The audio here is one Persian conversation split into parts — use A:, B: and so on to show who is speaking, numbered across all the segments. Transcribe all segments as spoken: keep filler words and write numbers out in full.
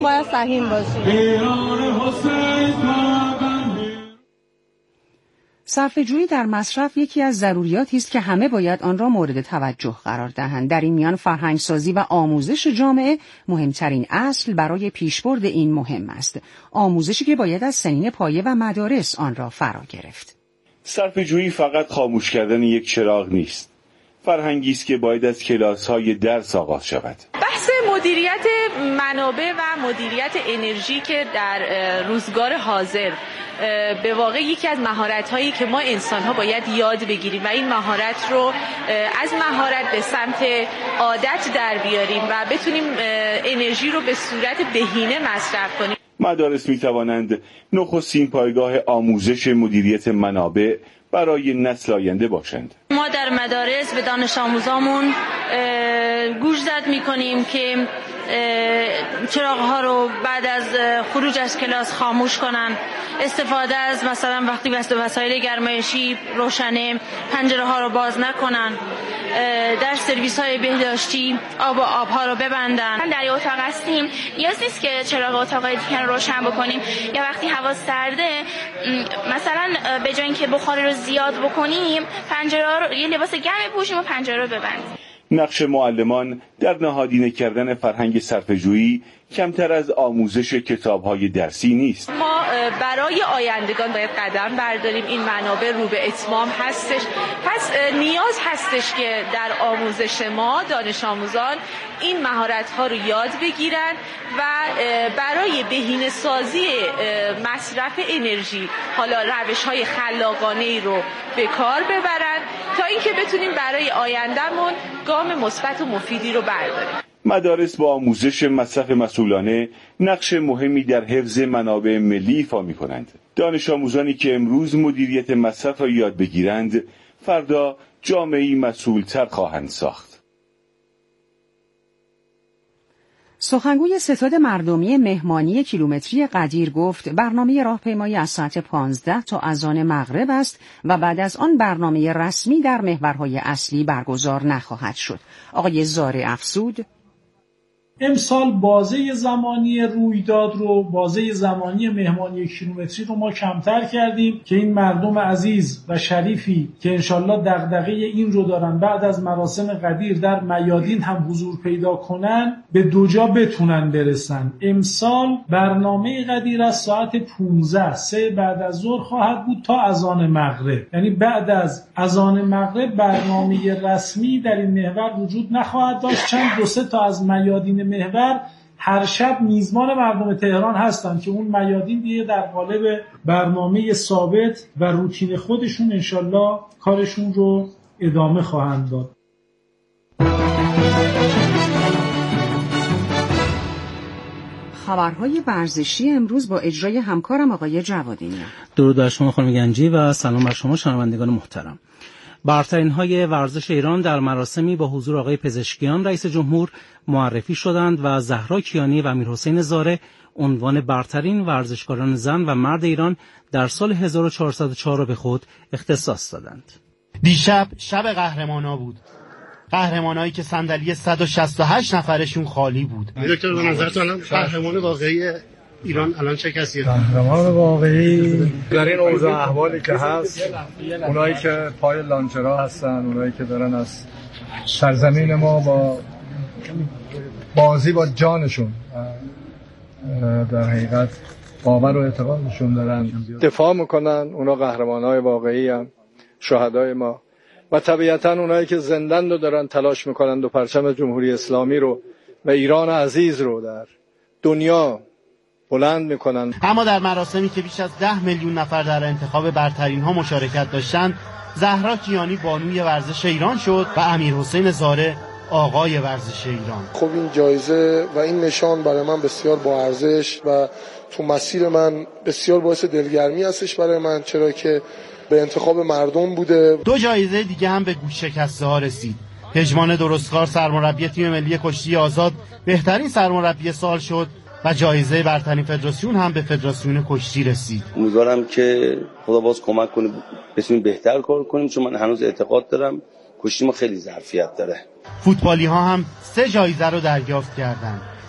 A: باید سهیم باشیم.
B: صرفه‌جویی در مصرف یکی از ضروریاتی است که همه باید آن را مورد توجه قرار دهند. در این میان فرهنگسازی و آموزش جامعه مهمترین اصل برای پیشبرد این مهم است. آموزشی که باید از سنین پایه و مدارس آن را فرا گرفت.
C: صرفه‌جویی فقط خاموش کردن یک چراغ نیست. فرهنگی است که باید از کلاس‌های درس آغاز شود.
D: بحث مدیریت منابع و مدیریت انرژی که در روزگار حاضر به واقع یکی از مهارت‌هایی که ما انسان‌ها باید یاد بگیریم و این مهارت رو از مهارت به سمت عادت در بیاریم و بتونیم انرژی رو به صورت بهینه مصرف کنیم.
C: مدارس می‌توانند نخستین پایگاه آموزش مدیریت منابع برای نسل آینده باشند.
E: ما در مدارس به دانش آموزامون گوش زد می‌کنیم که چراغ‌ها رو بعد از خروج از کلاس خاموش کنن، استفاده از مثلا وقتی وسایل گرمایشی روشنه پنجره‌ها رو باز نکنن، در سرویس‌های بهداشتی آب و آب‌ها رو ببندن.
F: در یه اتاق هستیم نیاز نیست که چراغ اتاق‌های دیگر رو روشن بکنیم، یا وقتی هوا سرده مثلا به جای اینکه بخار رو زیاد بکنیم پنجره رو یه لباس گرم بپوشیم و پنجره رو ببندیم.
C: نقش معلمان در نهادینه کردن فرهنگ صرفه‌جویی کمتر از آموزش کتاب‌های درسی نیست.
D: ما برای آیندگان باید قدم برداریم. این منابع رو به اتمام هستش، پس نیاز هستش که در آموزش ما دانش آموزان این مهارت‌ها رو یاد بگیرن و برای بهینه سازی مصرف انرژی حالا روش‌های خلاقانه‌ای رو به کار ببرن تا اینکه بتونیم برای آیندهمون گام مثبت و مفیدی رو برداریم.
C: مدارس با آموزش مصرف مسئولانه نقش مهمی در حفظ منابع ملی ایفا می‌کنند. دانش آموزانی که امروز مدیریت مصرف را یاد بگیرند، فردا جامعه‌ای مسئول‌تر خواهند ساخت.
B: سخنگوی ستاد مردمی مهمانی کیلومتری قدیر گفت برنامه راهپیمایی از ساعت پانزده تا اذان مغرب است و بعد از آن برنامه رسمی در محورهای اصلی برگزار نخواهد شد. آقای زاره افزود
G: امسال بازه زمانی رویداد رو، بازه زمانی مهمانی کیلومتری رو ما کمتر کردیم که این مردم عزیز و شریفی که انشالله دغدغه این رو دارن بعد از مراسم قدیر در میادین هم حضور پیدا کنن به دو جا بتونن برسن. امسال برنامه قدیر از ساعت پانزده سه بعد از ظهر خواهد بود تا اذان مغرب، یعنی بعد از اذان مغرب برنامه رسمی در این محور وجود نخواهد داشت. چند دو سه تا از میادین محور هر شب میزبان مردم تهران هستن که اون میادین دیگه در قالب برنامه ثابت و روتین خودشون انشالله کارشون رو ادامه خواهند داد.
B: خبرهای ورزشی امروز با اجرای همکارم آقای جوادی.
H: درود بر شما خانم گنجی و سلام بر شما شنوندگان محترم. برترین‌های ورزش ایران در مراسمی با حضور آقای پزشکیان رئیس جمهور معرفی شدند و زهرا کیانی و امیرحسین زاره عنوان برترین ورزشکاران زن و مرد ایران در سال هزار و چهارصد و چهار را به خود اختصاص دادند.
I: دیشب شب قهرمانا بود. قهرمانایی که صندلی صد و شصت و هشت نفرشون خالی بود.
J: دکتر به نظرتون قهرمان واقعی ایران الان چه کسیه؟
K: قهرمان واقعی در این اوضاع احوالی که هست اونایی که پای لانچرها هستن، اونایی که دارن از سرزمین ما با بازی با جانشون در حقیقت باور و اعتقادشون دارن دفاع میکنن، اونا قهرمانای واقعی هم شهدای ما و طبیعتا اونایی که زندن رو دارن تلاش میکنن و پرچم جمهوری اسلامی رو و ایران عزیز رو در دنیا بلند میکنن.
I: اما در مراسمی که بیش از ده میلیون نفر در انتخاب برترین ها مشارکت داشتند، زهرا کیانی بانوی ورزش ایران شد و امیرحسین زاره آقای ورزش ایران.
L: خب این جایزه و این نشان برای من بسیار با ارزش و تو مسیر من بسیار باعث دلگرمی هستش برای من، چرا که به انتخاب مردم بوده.
I: دو جایزه دیگه هم به گوش شکسته ها رسید. پژمان درستکار سرمربی تیم ملی کشتی آزاد بهترین سرمربی سال شد و جایزه برترین فدراسیون هم به فدراسیون کشتی رسید.
M: امیدوارم که خدا باز کمک کنه بتونیم بهتر کار کنیم، چون من هنوز اعتقاد دارم کشتی ما خیلی ظرفیت داره.
I: فوتبالی ها هم سه جایزه رو دریافت کردند.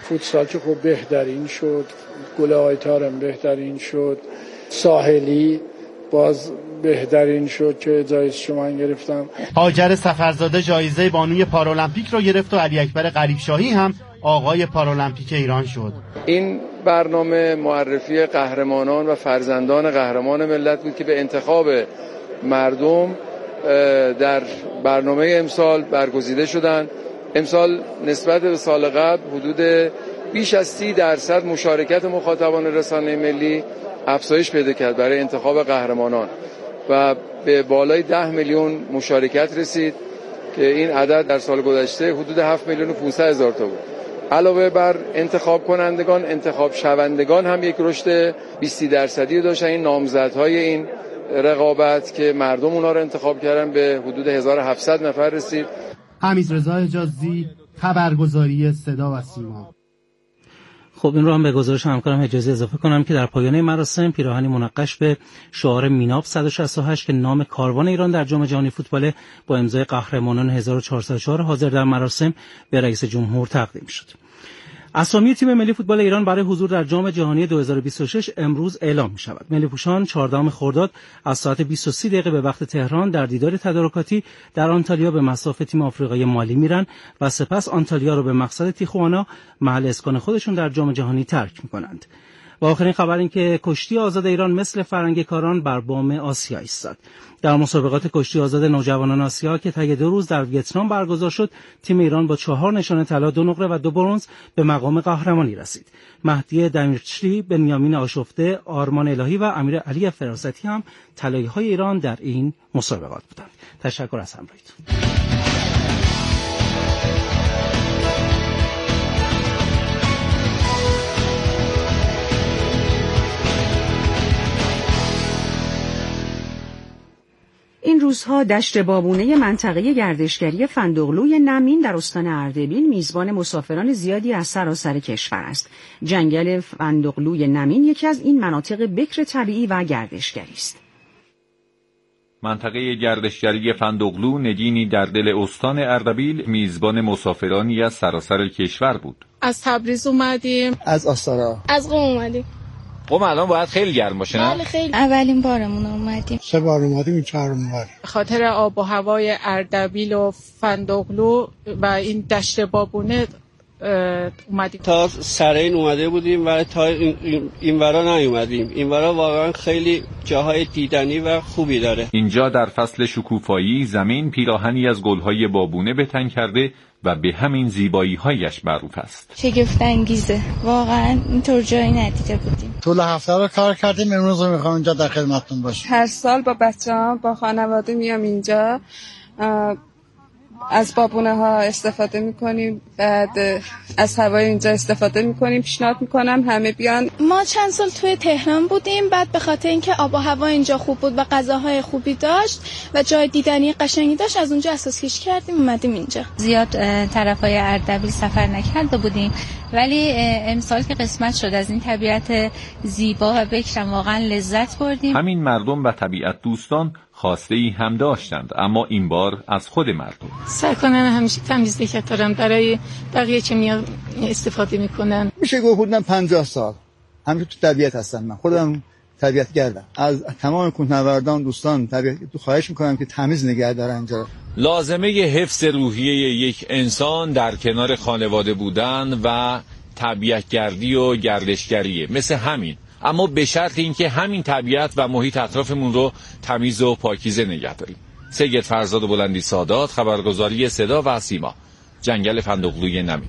G: فوتسال که خب بهترین شد، گل آیتارم بهترین شد، ساحلی باز بهترین شد که جایزه من گرفتم.
I: هاجر سفرزاده جایزه بانوی پارالمپیک رو گرفت و علی اکبر غریبشاهی هم آقای پارالمپیک ایران شد.
N: این برنامه معرفی قهرمانان و فرزندان قهرمان ملت بود که به انتخاب مردم در برنامه امسال برگزیده شدند. امسال نسبت به سال قبل حدود بیش از سی درصد مشارکت مخاطبان رسانه ملی افزایش پیدا کرد برای انتخاب قهرمانان و به بالای ده میلیون مشارکت رسید که این عدد در سال گذشته حدود هفت میلیون و پانصد هزار تا بود. علاوه بر انتخاب کنندگان، انتخاب شوندگان هم یک رشد بیست درصدی داشتن. این نامزدهای این رقابت که مردم اونا رو انتخاب کردن به حدود هزار و هفتصد نفر رسید.
I: حمیدرضا حجازی، خبرگزاری صدا و سیما.
H: خب این رو هم به گزارش همکارم حجازی اضافه کنم که در پایان مراسم پیراهنی منقش به شعار میناب صد و شصت و هشت که نام کاروان ایران در جام جهانی فوتبال با امضای قهرمانان هزار و چهارصد و چهار حاضر در مراسم به رئیس جمهور تقدیم شد. اسامی تیم ملی فوتبال ایران برای حضور در جام جهانی دو هزار و بیست و شش امروز اعلام می شود. ملی پوشان چهاردهم خرداد از ساعت بیست و سه دقیقه به وقت تهران در دیدار تدارکاتی در آنتالیا به مصاف تیم آفریقای مالی میرن و سپس آنتالیا رو به مقصد تیخوانا محل اسکان خودشون در جام جهانی ترک می کنند. و آخرین خبر این که کشتی آزاد ایران مثل فرنگکاران بر بام آسیا ایستاد. در مسابقات کشتی آزاد نوجوانان آسیا که طی دو روز در ویتنام برگزار شد، تیم ایران با چهار نشان طلا، دو نقره و دو برنز به مقام قهرمانی رسید. مهدی دمیرچی، بنیامین آشفته، آرمان الهی و امیر علی فراستی هم طلایی‌های ایران در این مسابقات بودند. تشکر از همراهیتون.
B: این روزها دشت بابونه منطقه گردشگری فندقلوی نمین در استان اردبیل میزبان مسافران زیادی از سراسر کشور است. جنگل فندقلوی نمین یکی از این مناطق بکر طبیعی و گردشگری است.
O: منطقه گردشگری فندقلو نگینی در دل استان اردبیل میزبان مسافرانی از سراسر کشور بود.
P: از تبریز اومدیم،
Q: از آستارا،
R: از قم اومدیم.
O: قم الان باید خیلی گرم باشه نه؟
R: بله خیلی. اولین بارمون اومدیم.
Q: سه بار اومدیم، این چهارمین بار.
P: خاطر آب و هوای اردبیل و فندقلو و این دشت بابونه اومدیم.
S: تا سرین اومده بودیم ولی تا این اینورا نیومدیم. اینورا واقعا خیلی جاهای دیدنی و خوبی داره.
O: اینجا در فصل شکوفایی زمین پیراهنی از گلهای بابونه به تن کرده و به همین زیبایی‌هایش معروف است.
R: شگفت انگیزه. واقعا اینطور جایی ندیده بودیم.
Q: طول هفته رو کار کردیم، امروز میخوام اینجا در خدمتتون باشم.
P: هر سال با بچه‌ها با خانواده میام اینجا، از بابونه ها استفاده میکنیم، بعد از هوای اینجا استفاده میکنیم. پیشنهاد میکنم همه بیان.
R: ما چند سال توی تهران بودیم، بعد به خاطر اینکه آب و هوا اینجا خوب بود و غذاهای خوبی داشت و جای دیدنی قشنگی داشت، از اونجا اساس کشی کردیم اومدیم اینجا.
T: زیاد طرفای اردبیل سفر نکرده بودیم ولی امسال که قسمت شد از این طبیعت زیبا و بکرم واقعا لذت بردیم.
O: همین مردم و طبیعت دوستان خواسته ای هم داشتند، اما این بار از خود مردم.
P: سعی کنن همیشه تمیز نگه دارن، برای بقیه چه میاد استفاده میکنن.
Q: میشه گفت حدوداً پنجاه سال همیشه تو طبیعت هستم. من خودم طبیعت گردم. از تمام کوهنوردان دوستان طبیعت تو خواهش میکنم که تمیز نگه دارن اینجا.
O: لازمه حفظ روحیه یک انسان در کنار خانواده بودن و طبیعت گردی و گردشگریه، مثل همین، اما به شرط اینکه همین طبیعت و محیط اطرافمون رو تمیز و پاکیزه نگه داریم. سید فرزاد بلندی سادات، خبرگزاری صدا و سیما، جنگل فندقلوی نمین.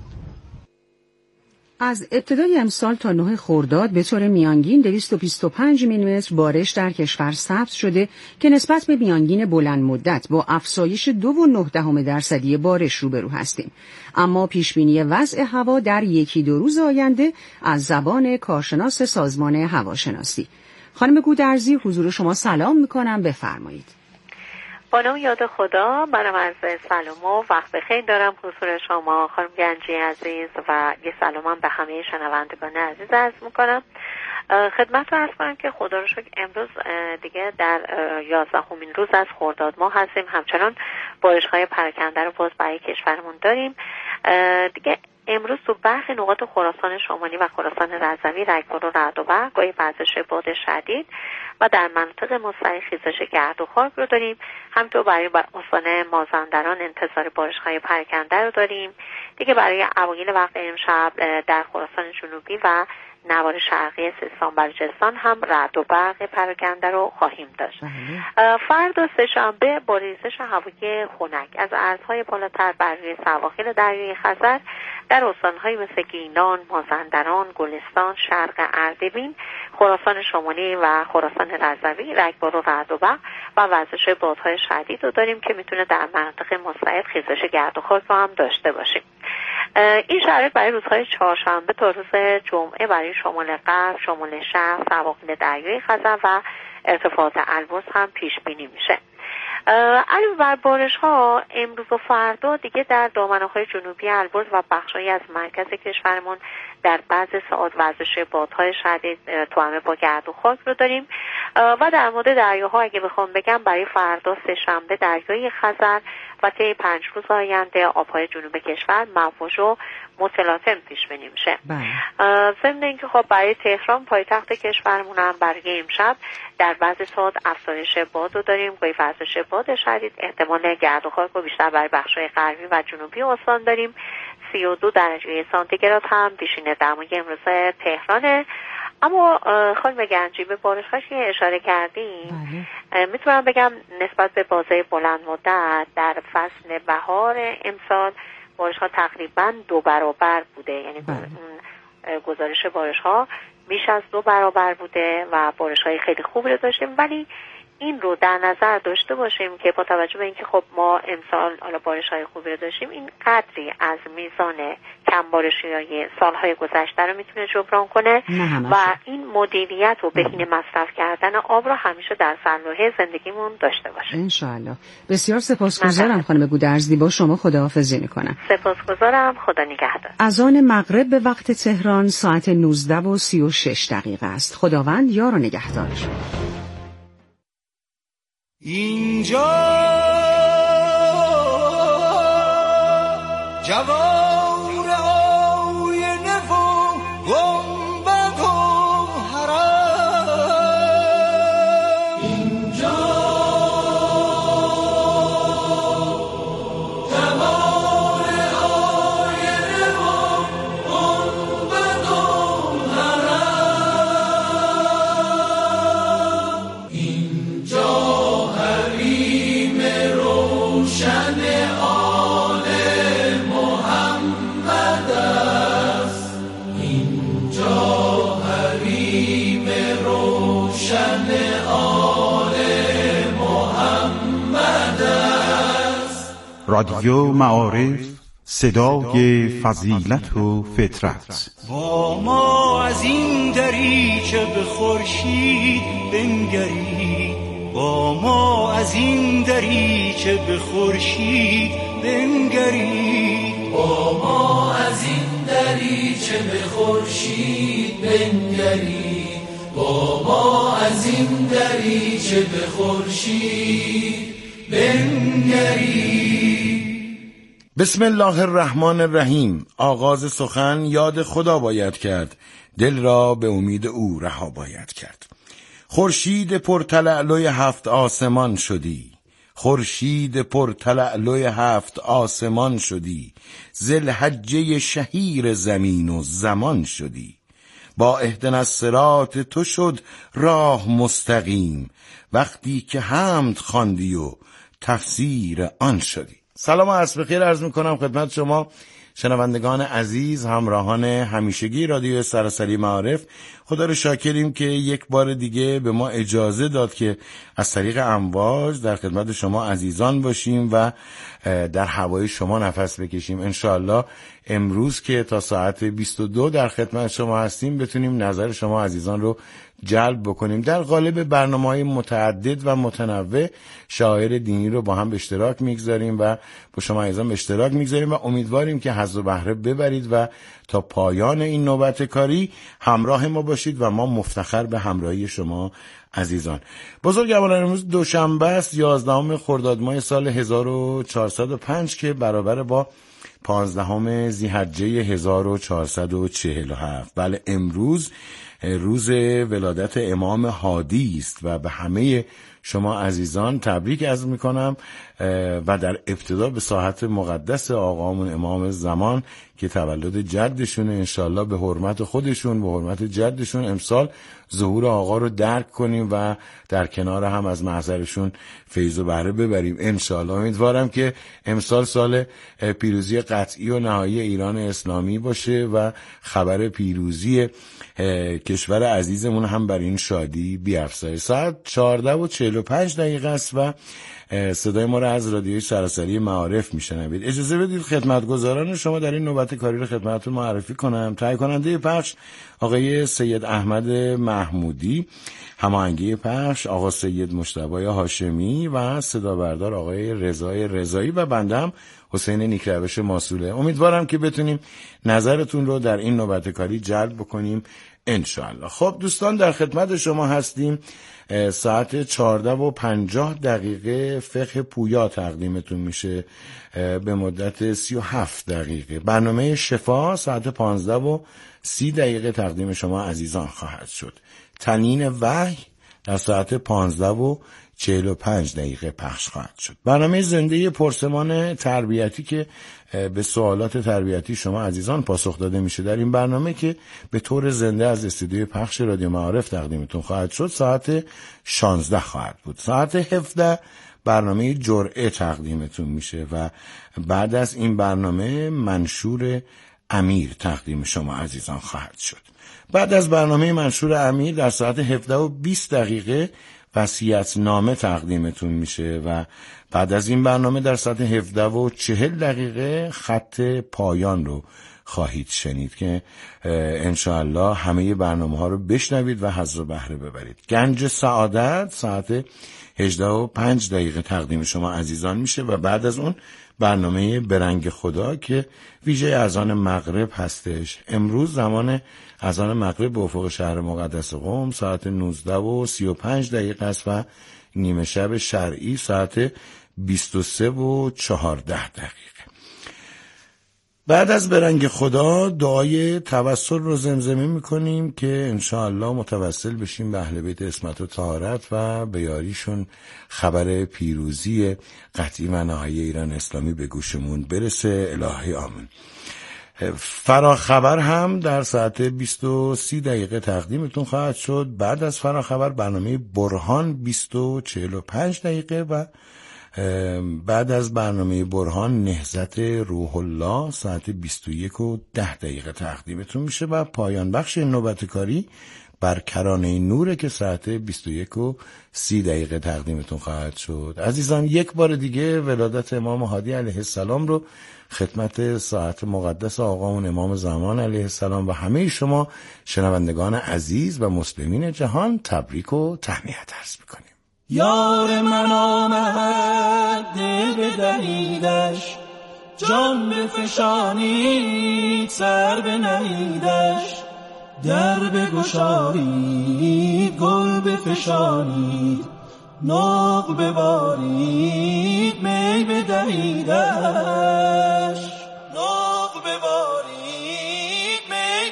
B: از ابتدای امسال تا نه خرداد به طور میانگین دویست و بیست و پنج میلیمتر بارش در کشور ثبت شده که نسبت به میانگین بلند مدت با افزایش دو و نه دهم درصدی بارش روبرو هستیم. اما پیشبینی وضع هوا در یکی دو روز آینده از زبان کارشناس سازمان هواشناسی. خانم گودرزی، حضور شما سلام میکنم، بفرمایید.
U: با نام یاد خدا، منم از سلام و وقت بخیر دارم حضور شما خانم گنجی عزیز و یه سلامم به همه شنوندگان عزیز عرض میکنم. خدمت رو عرض کنم که خدا رو شکر امروز دیگه در یازدهمین روز از خرداد ماه هستیم. همچنان بارش‌های پراکنده رو باز برای کشورمون داریم. دیگه امروز تو برخی نقاط خراسان شمالی و خراسان رضوی رگبار و رعد و برق، گاهی وزش باد شدید و در مناطق مستعد خیزش گرد و خاک رو داریم. همینطور برای استان مازندران انتظار بارش‌های پراکنده رو داریم. دیگه برای اوایل وقت امشب در خراسان جنوبی و نوار شرقی سیستان بلوچستان هم رعد و برق پراکنده رو خواهیم داشت. فردا سه‌شنبه با ریزش هوای خنک از ارزهای بالاتر بر روی سواحل دریای خزر در استان‌های مثل گیلان، مازندران، گلستان، شرق اردبیل، خراسان شمالی و خراسان رضوی رگبار و رعد و برق و وزش بادهای شدید رو داریم که میتونه در مناطق مستعد خیزش گرد و خاک رو هم داشته باشیم. این شرایط برای روزهای چهارشنبه تا روز جمعه برای شمال غرب، شمال شرق، سواحل دریای خزر و ارتفاعات البرز هم پیش بینی میشه. علاوه بر بارش ها امروز و فردا دیگه در دامنه‌های جنوبی البرز و بخشایی از مرکز کشورمون در بعضی ساعات وزش بادهای شدید توأم با گرد و خاک رو داریم. و در مورد دریاها اگه بخوام بگم برای فردا سه‌شنبه دریای خزر و طی پنج روز آینده آبهای جنوب کشور موج و متلاطم پیش بینی میشه. ضمن اینکه خب برای تهران پایتخت کشورمون هم برای امشب در بعضی ساعات افزایش باد رو داریم، گاهی وزش باد شدید، احتمال گرد و خاک رو بیشتر برای بخش‌های غربی و جنوبی استان داریم. سی و دو درجه سانتیگراد هم پیشینه دمای امروز تهرانه. اما خانم گنجی به بارش‌هاش که اشاره کردیم، میتونم بگم نسبت به بازه بلند مدت در فصل بهار امسال بارش‌ها تقریبا دو برابر بوده، یعنی گزارش بارش‌ها بیش از دو برابر بوده و بارش‌های خیلی خوبی رو داشتیم. ولی این رو در نظر داشته باشیم که با توجه به اینکه خب ما امسال حالا بارش‌های خوبی رو داشتیم، این قدری از میزان کم بارشی‌های سال‌های گذشته رو میتونه جبران کنه و این مدیریت و بهینه مصرف کردن آب رو همیشه در سرلوحه زندگیمون داشته باشیم.
B: ان شاءالله. بسیار سپاسگزارم خانم گودرزی، با شما خداحافظی میکنم.
U: سپاسگزارم، خدا نگهدار.
B: اذان مغرب به وقت تهران ساعت نوزده و سی و شش دقیقه است. خداوند یار و نگهدار.
A: اینجا جوار آینه و گنبد و حرم، اینجا جوار آینه و گنبد و حرم، اینجا روشن آل محمد است، اینجا حریم روشن آل محمد است.
V: رادیو معارف، صدای فضیلت و فطرت.
A: با ما از این دریچه به خورشید بنگرید، با ما از این دریچه به خورشید بنگرید، با ما از این دریچه به خورشید بنگرید، با ما از این دریچه به خورشید بنگرید.
W: بسم الله الرحمن الرحیم. آغاز سخن یاد خدا باید کرد، دل را به امید او رها باید کرد. خورشید پرتلألوی هفت آسمان شدی، خورشید پرتلألوی هفت آسمان شدی، ذوالحجه شهیر زمین و زمان شدی. با اهدنا الصراط تو شد راه مستقیم، وقتی که حمد خواندی و تفسیر آن شدی. سلام و عصر بخیر عرض میکنم خدمت شما شنوندگان عزیز، همراهان همیشگی رادیو سراسری معارف. خدا رو شاکریم که یک بار دیگه به ما اجازه داد که از طریق امواج در خدمت شما عزیزان باشیم و در هوای شما نفس بکشیم. انشاءالله امروز که تا ساعت بیست و دو در خدمت شما هستیم بتونیم نظر شما عزیزان رو جلب بکنیم. در قالب برنامه‌های متعدد و متنوع شعائر دینی رو با هم به اشتراک میگذاریم و با شما عزیزان به اشتراک میگذاریم و امیدواریم که حظ و بهره ببرید و تا پایان این نوبت کاری همراه ما باشید و ما مفتخر به همراهی شما عزیزان. بزرگواران، امروز دوشنبه است، یازدهم خرداد ماه سال هزار و چهارصد و پنج که برابر با پانزدهم ذی‌حجه هزار و چهارصد و چهل و هفت. بله امروز روز ولادت امام هادی است و به همه شما عزیزان تبریک عرض میکنم و در ابتدا به ساحت مقدس آقامون امام زمان که تولد جدشونه، انشالله به حرمت خودشون به حرمت جدشون امسال ظهور آقا رو درک کنیم و در کنار هم از محضرشون فیض و بهره ببریم انشالله. امیدوارم که امسال سال پیروزی قطعی و نهایی ایران اسلامی باشه و خبر پیروزی کشور عزیزمون هم بر این شادی بیافزاید. ساعت چهارده و چهل و پنج دقیقه است و صدای ما را از رادیوی سراسری معارف میشنوید. اجازه بدید خدمتگزاران شما در این نوبت کاری رو خدمتتون معرفی کنم. تهیه کننده پخش آقای سید احمد محمودی، هماهنگی پخش آقا سید مجتبی هاشمی و صدا بردار آقای رضای رضایی و بنده هم حسین نیکروش ماسوله. امیدوارم که بتونیم نظرتون رو در این نوبت کاری جلب بکنیم انشاءالله. خب دوستان در خدمت شما هستیم. ساعت چهارده و پنجاه دقیقه فقه پویا تقدیمتون میشه به مدت سی و هفت دقیقه. برنامه شفا ساعت پانزده و سی دقیقه تقدیم شما عزیزان خواهد شد. تنین وحی در ساعت پانزده و چهل و پنج دقیقه پخش خواهد شد. برنامه زنده پرسمان تربیتی که به سوالات تربیتی شما عزیزان پاسخ داده میشه در این برنامه که به طور زنده از استودیوی پخش رادیو معارف تقدیمتون خواهد شد ساعت شانزده خواهد بود. ساعت هفده برنامه جرعه تقدیمتون میشه و بعد از این برنامه منشور امیر تقدیم شما عزیزان خواهد شد. بعد از برنامه منشور امیر در ساعت هفده و بیست دقیقه وصیت‌نامه تقدیمتون میشه و بعد از این برنامه در ساعت هفده و چهل دقیقه خط پایان رو خواهید شنید که انشاءالله همه برنامه ها رو بشنوید و حظ و بهره ببرید. گنج سعادت ساعت هجده و پنج دقیقه تقدیم شما عزیزان میشه و بعد از اون برنامه برنگ خدا که ویژه اذان مغرب هستش. امروز زمان اذان مغرب به افق شهر مقدس قم ساعت نوزده و سی و پنج دقیقه است و نیمه شب شرعی ساعت بیست و سه و چهارده دقیقه. بعد از برنگ خدا دعای توسل رو زمزمه میکنیم که انشاءالله متوسل بشیم به اهل بیت عصمت و طهارت و به یاریشون خبر پیروزی قطعی و نهایی ایران اسلامی به گوشمون برسه. الهی آمین. فراخبر هم در ساعت بیست و سی دقیقه تقدیمتون خواهد شد. بعد از فراخبر برنامه برهان بیست و چهل و پنج دقیقه و بعد از برنامه برهان نهضت روح الله ساعت بیست و یک و ده دقیقه تقدیمتون میشه و پایان بخش نوبت کاری بر کرانه نوره که ساعت بیست و یک و سی دقیقه تقدیمتون خواهد شد. عزیزان یک بار دیگه ولادت امام هادی علیه السلام رو خدمت ساعت مقدس آقامون امام زمان علیه السلام و همه شما شنوندگان عزیز و مسلمین جهان تبریک و تهنیت عرض میکنیم.
A: یار من آمد دل بدهیدش، جان بفشانید سر بنهیدش، در بگشایید گل بفشانید، ناق ببارید می بدهیدش، ناق ببارید می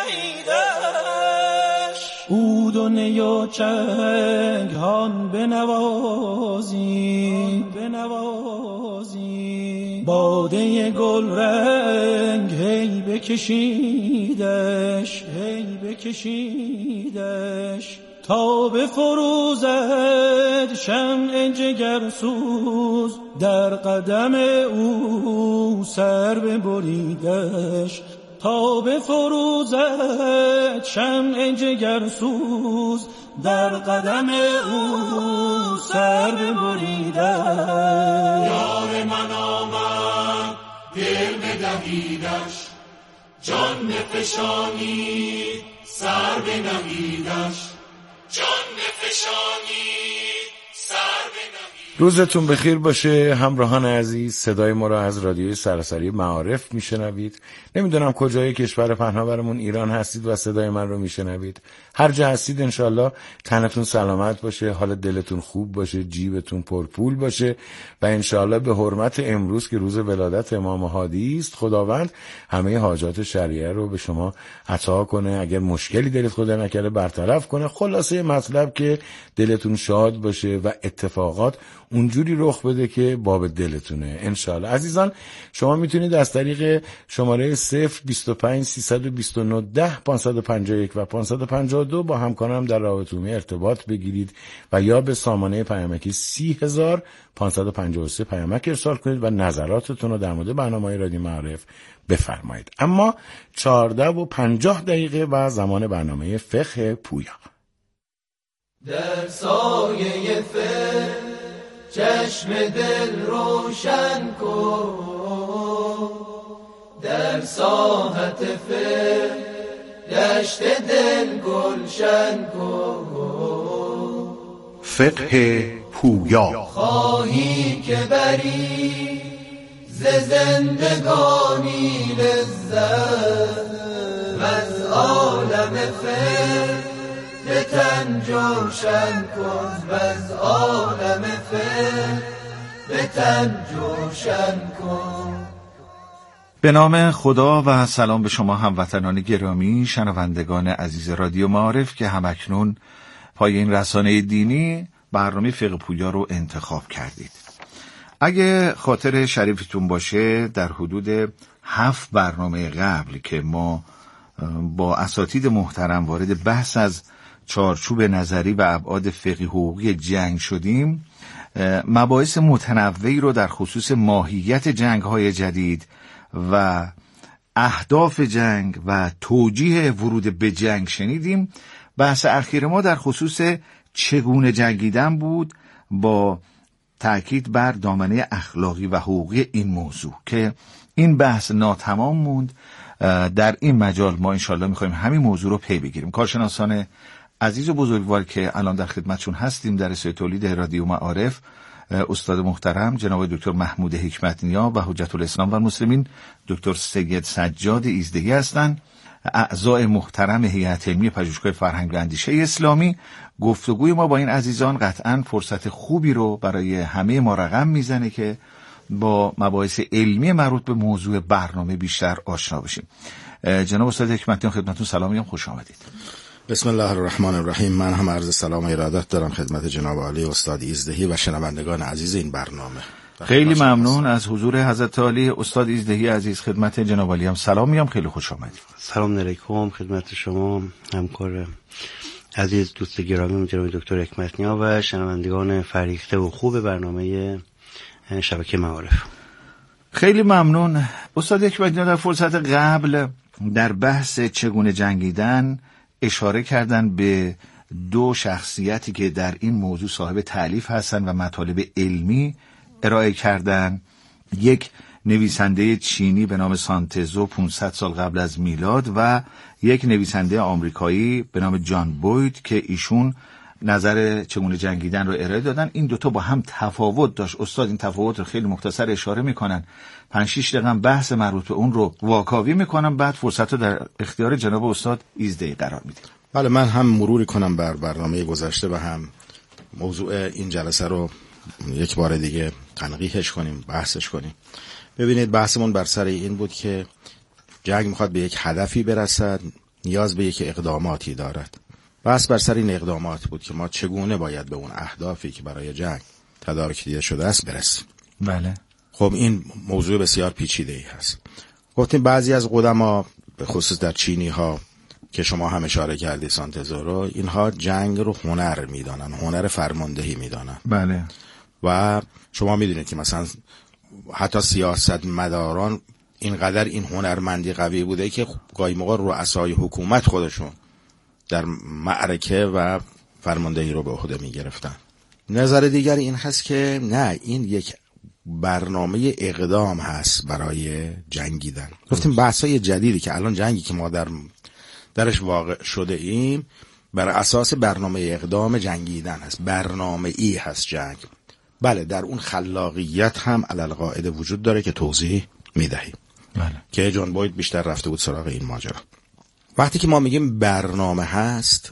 A: بدهیدش. عود و نی و چنگ هان بنوازید بنوازید، باده گل رنگ هی بکشیدش هی بکشیدش، تا بفروزد شمع جگرسوز، در قدم او سر ببریدش، تا بفروزد شمع جگرسوز، در قدم او سر ببریدش.
D: یار من آمد دل بدهیدش، جان بفشانید سر بنهیدش، جان بفشانید سر بنهیدش.
W: روزتون بخیر باشه همراهان عزیز. صدای ما را از رادیوی سراسری معارف میشنوید. نمیدونم کجای کشور پهناورمون ایران هستید و صدای من رو میشنوید. هر جا هستید انشالله تنتون سلامت باشه، حال دلتون خوب باشه، جیبتون پرپول باشه و انشالله به حرمت امروز که روز ولادت امام هادی است خداوند همه حاجات شرعیه رو به شما عطا کنه. اگر مشکلی دلت خدا نکرده برطرف کنه. خلاصه مطلب که دلتون شاد باشه و اتفاقات اونجوری رخ بده که باب دلتونه انشالله. عزیزان شما میتونید از طریق شماره صفر بیست و پنج سیصد و بیست و نه ده پانصد و پنجاه و یک و پانصد و پنجاه و دو با همکارم در رابطه عمومی ارتباط بگیرید و یا به سامانه پیامکی سی هزار پانصد و پنجاه و سه پیامک ارسال کنید و نظراتتون رو در مورد برنامه رادیو معارف بفرمایید. اما چهارده و پنجاه دقیقه و زمان برنامه فقه پویا.
A: در سایه فقه چشم دل روشن کن، در ساحت فقه دشت دل گلشن کن.
V: فقه پویا.
A: خواهی که بری ز زندگانی لذت و از عالم فقه به تن جوشن کن، و از عالم فقه به تن جوشن کن.
C: به نام خدا و سلام به شما هموطنان گرامی، شنوندگان عزیز رادیو معارف که همکنون پای این رسانه دینی برنامه فقه پویا رو انتخاب کردید. اگه خاطر شریفتون باشه در حدود هفت برنامه قبل که ما با اساتید محترم وارد بحث از چارچوب نظری و ابعاد فقهی حقوقی جنگ شدیم، مباحث متنوعی رو در خصوص ماهیت جنگ‌های جدید و اهداف جنگ و توجیه ورود به جنگ شنیدیم. بحث اخیر ما در خصوص چگونه جنگیدن بود با تأکید بر دامنه اخلاقی و حقوقی این موضوع که این بحث ناتمام موند. در این مجال ما انشالله میخوایم همین موضوع رو پی بگیریم. کارشناسان عزیز و بزرگوار که الان در خدمتشون هستیم در رسانه تولید رادیو معارف، استاد محترم جناب دکتر محمود حکمت نیا و حجت الاسلام و المسلمین دکتر سید سجاد ایزدهی هستند، اعضای محترم هیئت علمی پژوهشگاه فرهنگ و اندیشه اسلامی. گفتگوی ما با این عزیزان قطعاً فرصت خوبی رو برای همه ما رقم میزنه که با مباحث علمی مربوط به موضوع برنامه بیشتر آشنا بشیم. جناب استاد حکمت نیا خدمتتون سلام میگم، خوش آمدید.
E: بسم الله الرحمن الرحیم. من هم عرض سلام و ارادت دارم خدمت جناب عالی استاد ایزدهی و شنوندگان عزیز این برنامه.
C: خیلی ممنون از حضور حضرت عالی. استاد ایزدهی عزیز خدمت جناب عالی هم سلام میگم، خیلی خوش آمدید.
E: سلام علیکم خدمت شما همکار عزیز دوست گرامی جناب دکتر حکمت نیا و شنوندگان فریخته و خوب برنامه شبکه معارف.
C: خیلی ممنون. استاد حکمت نیا در فرصت قبل در بحث چگونه جنگیدن اشاره کردن به دو شخصیتی که در این موضوع صاحب تألیف هستن و مطالب علمی ارائه کردن. یک نویسنده چینی به نام سانتزو پانصد سال قبل از میلاد و یک نویسنده آمریکایی به نام جان بوید که ایشون نظر چگونه جنگیدن رو ارائه دادن. این دوتا با هم تفاوت داشت. استاد این تفاوت رو خیلی مختصر اشاره میکنن، پنج شش دقیقه بحث مربوط به اون رو واکاوی میکنم، بعد فرصت رو در اختیار جناب استاد ایزدهی قرار میدیم.
E: بله، من هم مروری کنم بر برنامه گذشته و هم موضوع این جلسه رو یک بار دیگه تنقیحش کنیم، بحثش کنیم. ببینید بحثمون بر سر این بود که جنگ میخواد به یک هدفی برسد، نیاز به یک اقداماتی دارد. بحث بر سر این اقدامات بود که ما چگونه باید به اون اهدافی که برای جنگ تدارک دیده شده است برسیم.
C: بله.
E: خب این موضوع بسیار پیچیده‌ای هست. گفتیم بعضی از قدما به خصوص در چینی ها که شما هم اشاره کردید سانتزو رو، اینها جنگ رو هنر میدانن، هنر فرماندهی میدانن.
C: بله.
E: و شما میدونید که مثلا حتی سیاست مداران اینقدر این هنرمندی قوی بوده که گاهی موقع رؤسای حکومت خودشون در معرکه و فرماندهی رو به عهده میگرفتن. نظر دیگر این هست که نه، این یک برنامه اقدام هست برای جنگیدن. گفتیم بحثای جدیدی که الان جنگی که ما در درش واقع شده ایم بر اساس برنامه اقدام جنگیدن هست، برنامه ای هست جنگ. بله در اون خلاقیت هم علالقاعده وجود داره که توضیح میدهیم.
C: بله.
E: که جان بوید بیشتر رفته بود سراغ این ماجرا. وقتی که ما میگیم برنامه هست،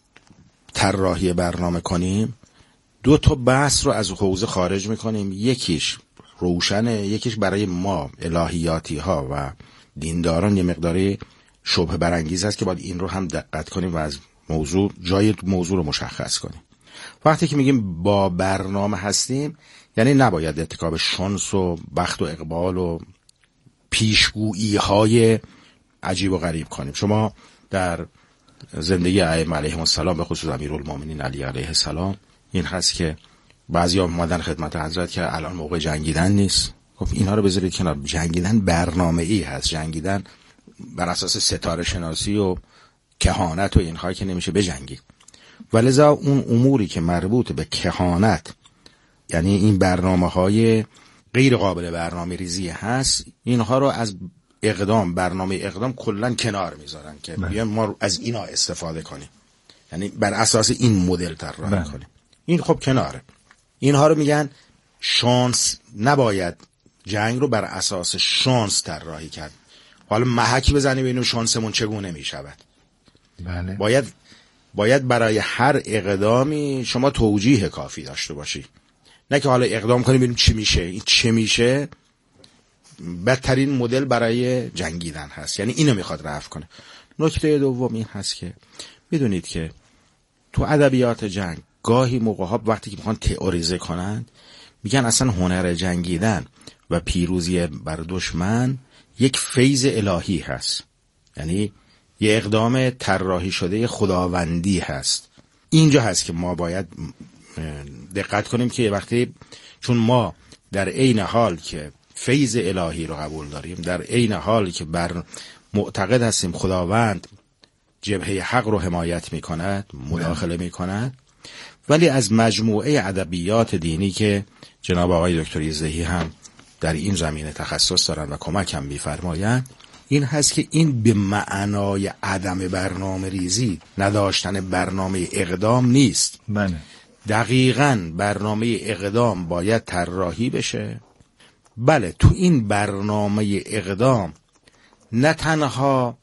E: طراحی برنامه کنیم، دو تا بحث رو از حوزه خارج میکنیم. یکیش روشنه، یکیش برای ما الهیاتی ها و دینداران یه مقداری شبهه برانگیز است که باید این رو هم دقت کنیم و از موضوع جای موضوع رو مشخص کنیم. وقتی که میگیم با برنامه هستیم، یعنی نباید اتکاب شانس و بخت و اقبال و پیشگویی های عجیب و غریب کنیم. شما در زندگی ائمه علیهم السلام، به خصوص امیرالمومنین علی علیه السلام، این هست که بعضی ها اومدن خدمت حضرت که الان موقع جنگیدن نیست. خب اینها رو بذارید کنار. جنگیدن برنامه ای هست. جنگیدن بر اساس ستاره شناسی و کهانت و اینها که نمیشه بجنگید. ولذا اون اموری که مربوط به کهانت، یعنی این برنامه های غیر قابل برنامه ریزی هست، اینها رو از اقدام برنامه اقدام کلن کنار میذارن که بیایم ما از اینا استفاده کنیم، یعنی بر اساس این مدل طراحی کنیم. این خب کناره. اینها رو میگن شانس. نباید جنگ رو بر اساس شانس طراحی کرد. حالا محکی بزنیم ببینیم شانسمون چگونه میشود.
C: بله.
E: باید باید برای هر اقدامی شما توجیه کافی داشته باشی، نه که حالا اقدام کنیم ببینیم چی میشه. این چی میشه بدترین مدل برای جنگیدن هست، یعنی اینو میخواد رفع کنه. نکته دوم این هست که میدونید که تو ادبیات جنگ گاهی موقع‌ها وقتی که میخوان تئوریزه کنن میگن اصلا هنر جنگیدن و پیروزی بر دشمن یک فیض الهی هست، یعنی یه اقدام طراحی شده خداوندی هست. اینجا هست که ما باید دقت کنیم که وقتی، چون ما در عین حال که فیض الهی رو قبول داریم، در عین حال که بر معتقد هستیم خداوند جبهه حق رو حمایت میکند، مداخله میکند، ولی از مجموعه ادبیات دینی که جناب آقای دکتر یزدی هم در این زمینه تخصص دارن و کمک هم میفرمایند، این هست که این به معنای عدم برنامه ریزی، نداشتن برنامه اقدام نیست.
C: بله.
E: دقیقاً برنامه اقدام باید طراحی بشه. بله، تو این برنامه اقدام نه تنها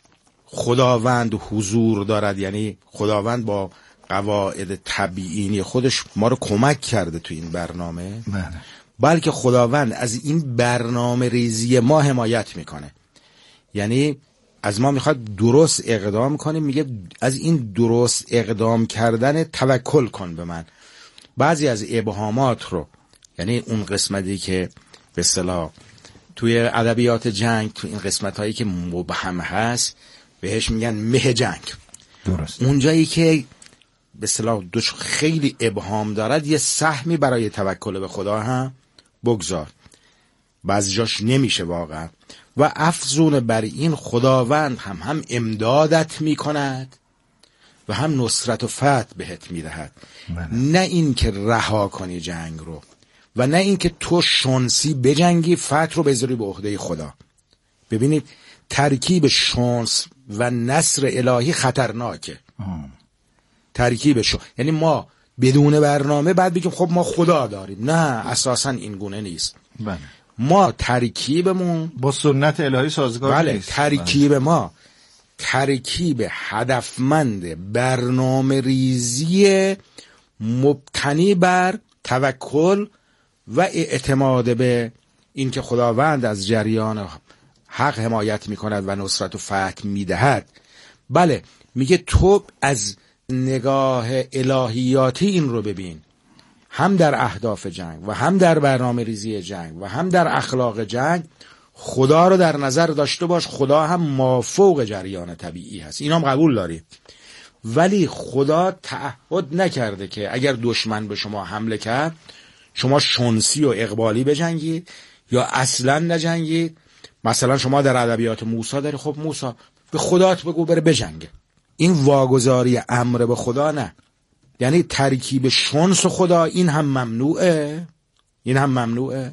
E: خداوند حضور دارد، یعنی خداوند با قواعد طبیعی خودش ما رو کمک کرده تو این برنامه،
C: بله.
E: بلکه خداوند از این برنامه ریزی ما حمایت میکنه. یعنی از ما میخواد درست اقدام کنیم، میگه از این درست اقدام کردن توکل کن به من. بعضی از ابهامات رو، یعنی اون قسمتی که به اصطلاح توی ادبیات جنگ، تو این قسمت هایی که مبهم هست بهش میگن مه جنگ.
C: درست.
E: اونجایی که به اصطلاح دوش خیلی ابهام دارد، یه سهمی برای توکل به خدا هم بگذار. بعضی جاش نمیشه واقعا. و افزون بر این خداوند هم هم امدادت میکند و هم نصرت و فتح بهت میدهد. نه این که رها کنی جنگ رو و نه این که تو شانسی بجنگی فتح رو بذاری به عهده خدا. ببینید ترکیب شانس و نصر الهی خطرناکه.
C: آه.
E: ترکیب شو، یعنی ما بدون برنامه بعد بگیم خب ما خدا داریم. نه، اساسا این گونه نیست.
C: بله.
E: ما ترکیبمون
C: با سنت الهی سازگار
E: بله
C: نیست.
E: ترکیب
C: بله.
E: ما ترکیب هدفمند برنامه ریزی مبتنی بر توکل و اعتماد به اینکه خداوند از جریان حق حمایت میکند و نصرت و فتح میدهد. بله، میگه تو از نگاه الهیاتی این رو ببین، هم در اهداف جنگ و هم در برنامه ریزی جنگ و هم در اخلاق جنگ خدا رو در نظر داشته باش. خدا هم مافوق جریان طبیعی هست، اینا هم قبول داری، ولی خدا تعهد نکرده که اگر دشمن به شما حمله کرد شما شانسی و اقبالی بجنگید یا اصلا نجنگید. مثلا شما در ادبیات موسی داری، خب موسی به خدات بگو بره بجنگه. این واگذاری امر به خدا نه، یعنی ترکیب شانس و خدا این هم ممنوعه، این هم ممنوعه.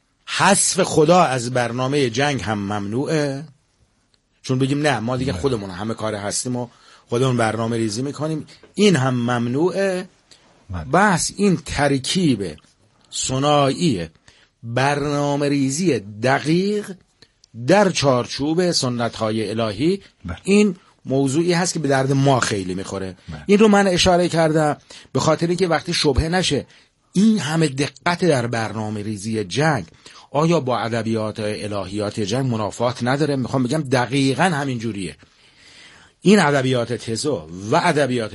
E: حذف خدا از برنامه جنگ هم ممنوعه، چون بگیم نه ما دیگه خودمون همه کار هستیم و خودمون برنامه ریزی میکنیم، این هم ممنوعه. بس این ترکیب ثنائیه، برنامه ریزی دقیق در چارچوب سنت های الهی. این موضوعی هست که به درد ما خیلی میخوره. این رو من اشاره کردم به خاطر اینکه وقتی شبهه نشه این همه دقت در برنامه ریزی جنگ آیا با ادبیات الهیات جنگ منافات نداره؟ میخوام بگم دقیقاً همین جوریه. این ادبیات تزو و ادبیات